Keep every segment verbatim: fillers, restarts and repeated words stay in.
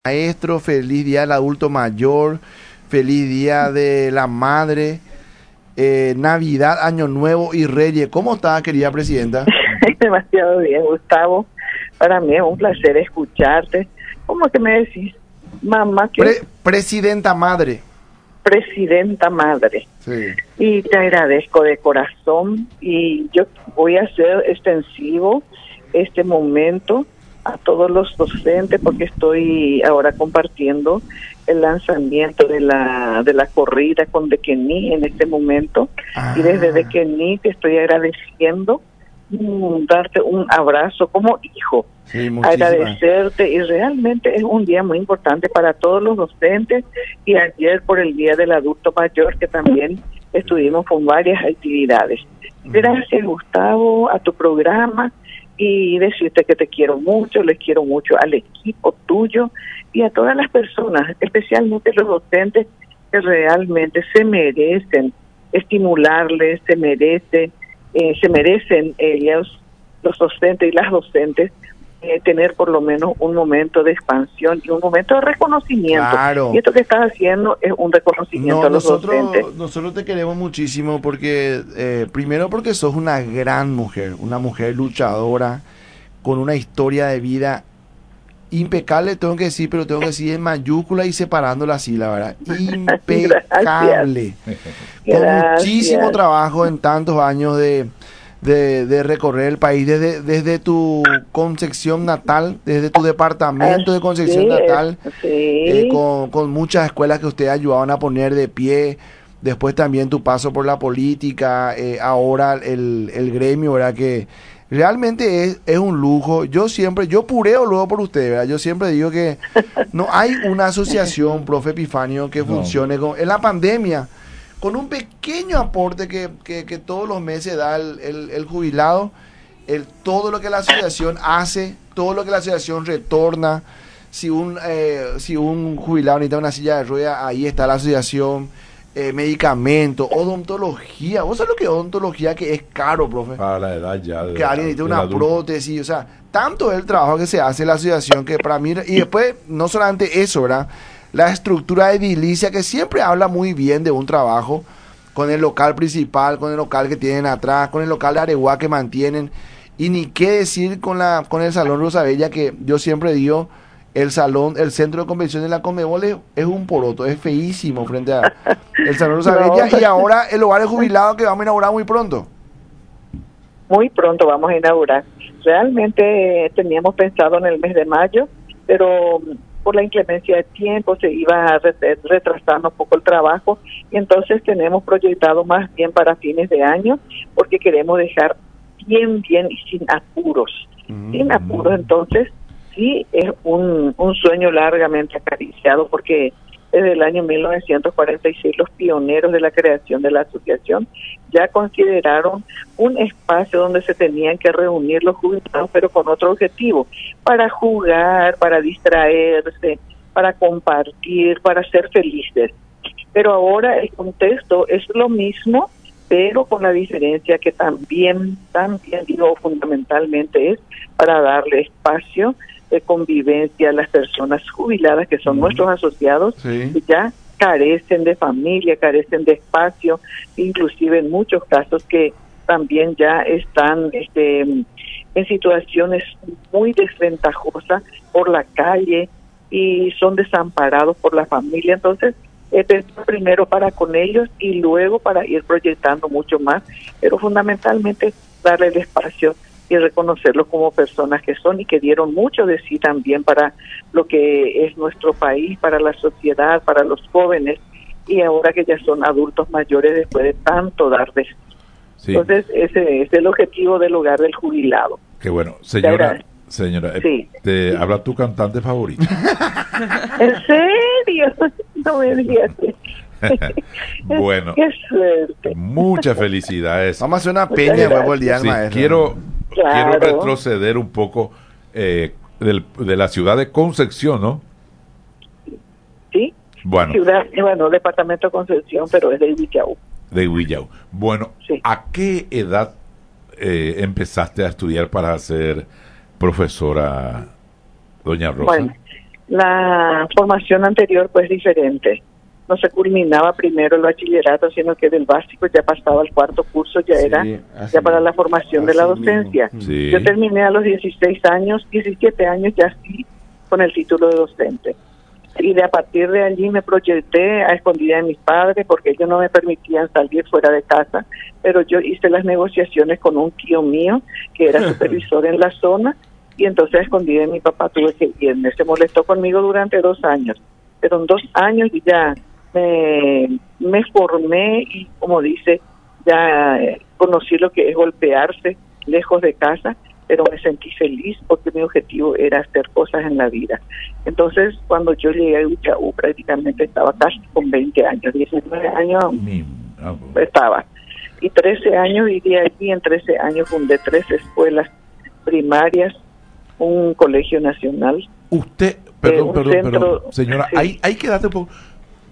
Maestro, feliz día del adulto mayor, feliz día de la madre, eh, Navidad, Año Nuevo y Reyes. ¿Cómo está, querida presidenta? Demasiado bien, Gustavo. Para mí es un placer escucharte. ¿Cómo que me decís? Mamá, que Pre presidenta madre. Presidenta madre. Sí. Y te agradezco de corazón y yo voy a hacer extensivo este momento a todos los docentes porque estoy ahora compartiendo el lanzamiento de la de la corrida con Dequení en este momento. Ah. Y desde Dequení te estoy agradeciendo, mm, darte un abrazo como hijo, sí, agradecerte, y realmente es un día muy importante para todos los docentes. Y ayer por el Día del Adulto Mayor, que también estuvimos con varias actividades. Gracias, Gustavo, a tu programa, y decirte que te quiero mucho, les quiero mucho al equipo tuyo y a todas las personas, especialmente los docentes, que realmente se merecen estimularles, se merece, eh, se merecen ellos, los docentes y las docentes, eh, tener por lo menos un momento de expansión y un momento de reconocimiento. Claro. Y esto que estás haciendo es un reconocimiento no, a los nosotros, docentes. Nosotros te queremos muchísimo porque, eh, primero porque sos una gran mujer, una mujer luchadora, con una historia de vida impecable, tengo que decir, pero tengo que decir en mayúscula y separándola así, la verdad, impecable. Con Gracias. Muchísimo trabajo en tantos años de... De, de recorrer el país desde, desde tu Concepción natal, desde tu departamento de Concepción natal, sí. eh, con, con muchas escuelas que ustedes ayudaban a poner de pie, después también tu paso por la política, eh, ahora el, el gremio, ¿verdad? Que realmente es, es un lujo. Yo siempre, yo pureo luego por ustedes, ¿verdad? Yo siempre digo que no hay una asociación, profe Epifanio, que funcione con, en la pandemia, con un pequeño aporte que, que, que todos los meses da el, el, el jubilado, el, todo lo que la asociación hace, todo lo que la asociación retorna. Si un, eh, si un jubilado necesita una silla de ruedas, ahí está la asociación, eh, medicamentos, odontología. ¿Vos sabés lo que es odontología? Que es caro, profe. Para la edad ya. De que alguien necesita una adulto. prótesis, o sea, tanto es el trabajo que se hace en la asociación que para mí, y después, no solamente eso, ¿verdad? La estructura edilicia que siempre habla muy bien de un trabajo, con el local principal, con el local que tienen atrás, con el local de Areguá que mantienen, y ni qué decir con la con el Salón Rosabella, que yo siempre digo, el salón, el centro de convenciones de la Conmebol es, es un poroto, es feísimo frente a el Salón Rosabella, no. Y ahora el hogar de jubilados que vamos a inaugurar muy pronto. Muy pronto vamos a inaugurar. Realmente eh, teníamos pensado en el mes de mayo, pero por la inclemencia de tiempo se iba retrasando un poco el trabajo, y entonces tenemos proyectado más bien para fines de año, porque queremos dejar bien, bien y sin apuros. Mm. Sin apuros, entonces sí es un, un sueño largamente acariciado, porque desde el año mil novecientos cuarenta y seis los pioneros de la creación de la asociación ya consideraron un espacio donde se tenían que reunir los jubilados, pero con otro objetivo, para jugar, para distraerse, para compartir, para ser felices. Pero ahora el contexto es lo mismo, pero con la diferencia que también, también digo fundamentalmente es para darle espacio de convivencia a las personas jubiladas, que son mm. nuestros asociados, sí. Que ya carecen de familia, carecen de espacio, inclusive en muchos casos que también ya están este, en situaciones muy desventajosas por la calle y son desamparados por la familia. Entonces, eh, primero para con ellos y luego para ir proyectando mucho más, pero fundamentalmente darle el espacio y reconocerlos como personas que son y que dieron mucho de sí también para lo que es nuestro país, para la sociedad, para los jóvenes, y ahora que ya son adultos mayores después de tanto dar de sí. Sí. Entonces ese es el objetivo del hogar del jubilado. Qué bueno. Señora, señora, sí. ¿Te habla tu cantante favorito? ¿En serio? No me digas. Bueno, qué suerte. Muchas felicidades. Vamos a hacer una peña luego el día del sí, maestro. Quiero, claro. quiero retroceder un poco eh, del, de la ciudad de Concepción, ¿no? Sí. Bueno. Ciudad, bueno, departamento de Concepción, pero es de Huillau. De Huillau. Bueno, sí. ¿A qué edad eh, empezaste a estudiar para ser profesora, doña Rosa? Bueno, la formación anterior pues diferente. No se culminaba primero el bachillerato, sino que del básico ya pasaba al cuarto curso, ya sí, era ya para la formación de la docencia. Sí. Yo terminé a los dieciséis años, diecisiete años ya sí, con el título de docente. Y de a partir de allí me proyecté a escondida de mis padres, porque ellos no me permitían salir fuera de casa, pero yo hice las negociaciones con un tío mío, que era supervisor en la zona, y entonces a escondida de mi papá tuve que irme. Se molestó conmigo durante dos años, pero en dos años ya me, me formé y, como dice, ya eh, conocí lo que es golpearse lejos de casa, pero me sentí feliz porque mi objetivo era hacer cosas en la vida. Entonces, cuando yo llegué a Huichaú, prácticamente estaba casi con veinte años, diecinueve años estaba. Y trece años viví allí, en trece años fundé tres escuelas primarias, un colegio nacional. Usted, perdón, eh, perdón, centro, perdón, señora, sí. hay, hay que darte un poco,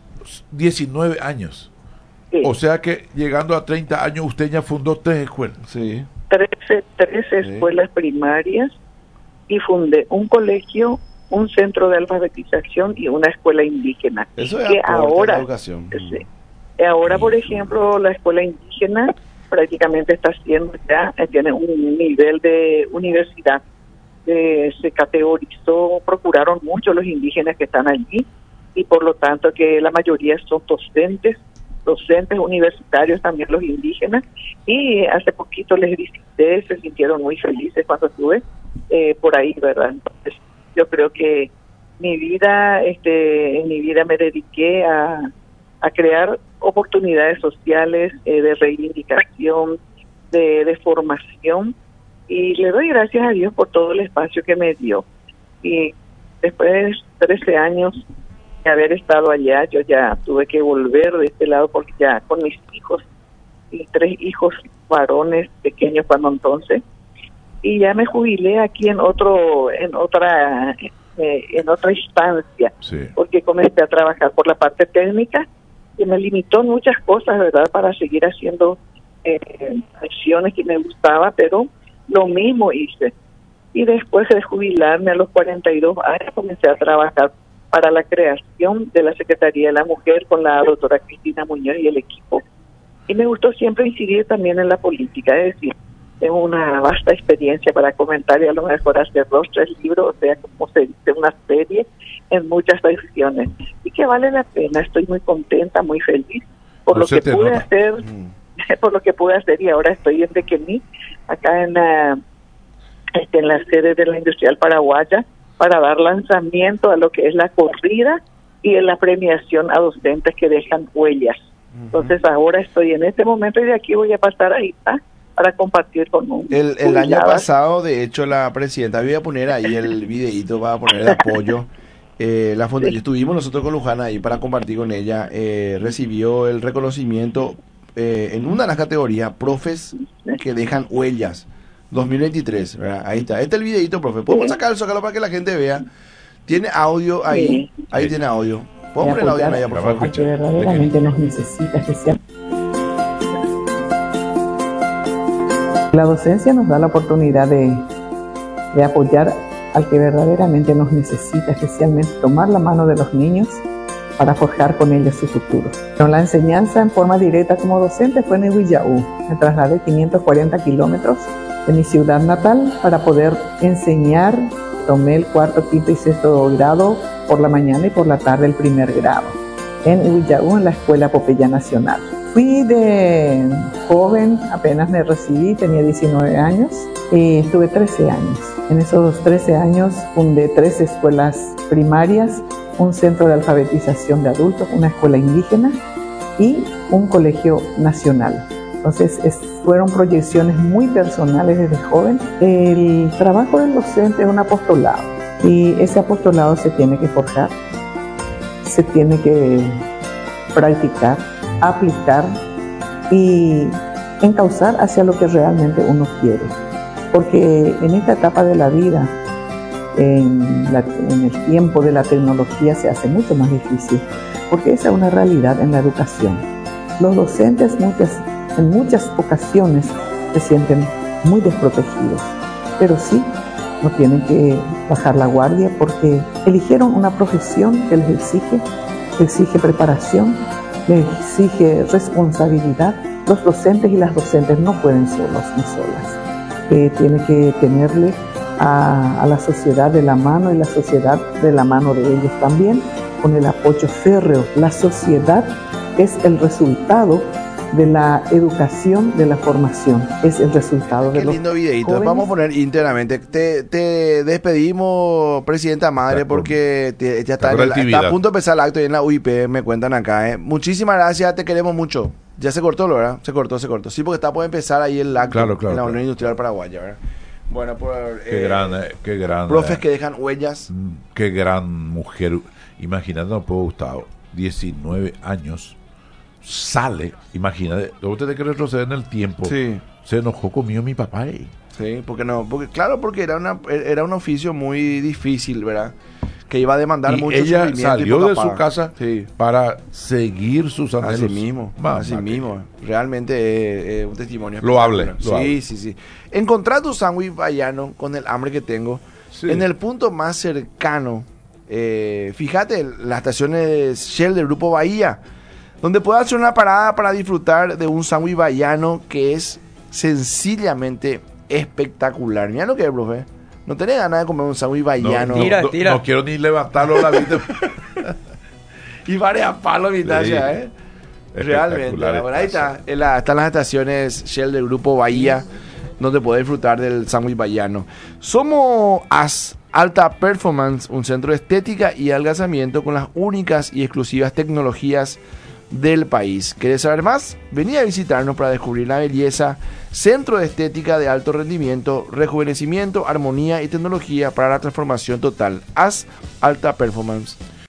diecinueve años. Sí. O sea que llegando a treinta años usted ya fundó tres escuelas. Sí. trece, trece sí. escuelas primarias y fundé un colegio, un centro de alfabetización y una escuela indígena. Eso es que aporte ahora, a la educación. Sí, ahora, por ejemplo, la escuela indígena prácticamente está haciendo ya, tiene un nivel de universidad. Eh, se categorizó, procuraron mucho los indígenas que están allí y por lo tanto que la mayoría son docentes, docentes universitarios también los indígenas, y hace poquito les visité, se sintieron muy felices cuando estuve eh, por ahí, ¿verdad? Entonces yo creo que mi vida, este, en mi vida me dediqué a, a crear oportunidades sociales, eh, de reivindicación, de, de formación, y le doy gracias a Dios por todo el espacio que me dio. Y después de trece años de haber estado allá, yo ya tuve que volver de este lado porque ya con mis hijos, y tres hijos varones pequeños cuando entonces, y ya me jubilé aquí en otro, en otra, eh, en otra instancia, Sí. porque comencé a trabajar por la parte técnica y me limitó en muchas cosas, ¿verdad?, para seguir haciendo eh, acciones que me gustaba, pero lo mismo hice. Y después de jubilarme a los cuarenta y dos años, comencé a trabajar para la creación de la Secretaría de la Mujer con la doctora Cristina Muñoz y el equipo. Y me gustó siempre incidir también en la política, es decir, tengo una vasta experiencia para comentar y a lo mejor hacer dos, tres libros, o sea, como se dice, una serie en muchas secciones. Y que vale la pena, estoy muy contenta, muy feliz por No lo se que te pude nota. hacer, Mm. por lo que pude hacer, y ahora estoy en Dequení, acá en la, este, en la sede de la Industrial Paraguaya, para dar lanzamiento a lo que es la corrida y en la premiación a docentes que dejan huellas. Uh-huh. Entonces ahora estoy en este momento y de aquí voy a pasar ahí, ¿tá?, para compartir con un El, el año pasado, de hecho, la presidenta, voy a poner ahí el videíto para poner de apoyo. Eh, la funda- sí. Estuvimos nosotros con Lujana ahí para compartir con ella. Eh, recibió el reconocimiento eh, en una de las categorías, profes que dejan huellas, dos mil veintitrés, ¿verdad? Ahí está. Este es el videíto, profe. Podemos sí. sacarlo, sacarlo para que la gente vea. Tiene audio ahí. Sí. Ahí sí. tiene audio. Podemos poner el audio en ella, por favor. Que verdaderamente nos necesita, que sea. La docencia nos da la oportunidad de, de apoyar al que verdaderamente nos necesita, especialmente tomar la mano de los niños para forjar con ellos su futuro. Pero la enseñanza en forma directa como docente fue en Huillaú. Me trasladé quinientos cuarenta kilómetros de mi ciudad natal para poder enseñar. Tomé el cuarto, quinto y sexto grado por la mañana y por la tarde el primer grado en Huillaú, en la Escuela Popeyá Nacional. Fui de joven, apenas me recibí, tenía diecinueve años y estuve trece años. En esos trece años fundé tres escuelas primarias, un centro de alfabetización de adultos, una escuela indígena y un colegio nacional. Entonces es, fueron proyecciones muy personales desde joven. El trabajo del docente es un apostolado y ese apostolado se tiene que forjar, se tiene que practicar, aplicar y encauzar hacia lo que realmente uno quiere. Porque en esta etapa de la vida, en, la, en el tiempo de la tecnología, se hace mucho más difícil, porque esa es una realidad en la educación. Los docentes muchas, en muchas ocasiones se sienten muy desprotegidos, pero sí no tienen que bajar la guardia porque eligieron una profesión que les exige, exige preparación, les exige responsabilidad. Los docentes y las docentes no pueden solos ni solas. Eh, tiene que tenerle a, a la sociedad de la mano y la sociedad de la mano de ellos también, con el apoyo férreo. La sociedad es el resultado de la educación, de la formación, es el resultado de Qué los lindo videito, jóvenes. vamos a poner íntegramente. Te, te despedimos, Presidenta Madre, porque te- ya está, Está en con el- actividad. está a punto de empezar el acto y en la U I P, me cuentan acá. ¿eh? Muchísimas gracias, te queremos mucho. Ya se cortó, ¿verdad? Se cortó, se cortó. Sí, porque está por empezar ahí el acto Claro, claro, en la claro. Unión Industrial Paraguaya, ¿verdad? Bueno, por... Qué eh, gran, eh, qué gran. profes eh, que dejan huellas. mm, Qué gran mujer. Imagínate, no puedo Gustavo, diecinueve años, sale, imagínate, usted que retroceder en el tiempo. Sí. Se enojó conmigo mi papá. eh. Sí, porque no, porque claro, porque era una era un oficio muy difícil, ¿verdad? Que iba a demandar Y mucho ella sufrimiento y salió poca de su paga. casa Sí. para seguir sus anhelos. Así mismo, Mamá, así que- mismo. Realmente es un testimonio. Loable, espectacular. loable. Sí, sí, sí. Encontrar tu sándwich baiano con el hambre que tengo Sí. en el punto más cercano. Eh, fíjate, las estaciones Shell del Grupo Bahía, donde puedes hacer una parada para disfrutar de un sándwich baiano que es sencillamente espectacular. Mira lo que es, profe. No tenés ganas de comer un sándwich No, baiano. no, Tira, no, tira. no quiero ni levantarlo la vida. Y varias palos, mi talla, Sí. ¿eh? Realmente. Espectacular Bueno, ahí espacio. está. En la- están las estaciones Shell del Grupo Bahía, donde podés disfrutar del sándwich baiano. Somos AS, Alta Performance, un centro de estética y adelgazamiento con las únicas y exclusivas tecnologías del país. ¿Querés saber más? Vení a visitarnos para descubrir la belleza. Centro de estética de alto rendimiento, rejuvenecimiento, armonía y tecnología para la transformación total. AS, Alta Performance.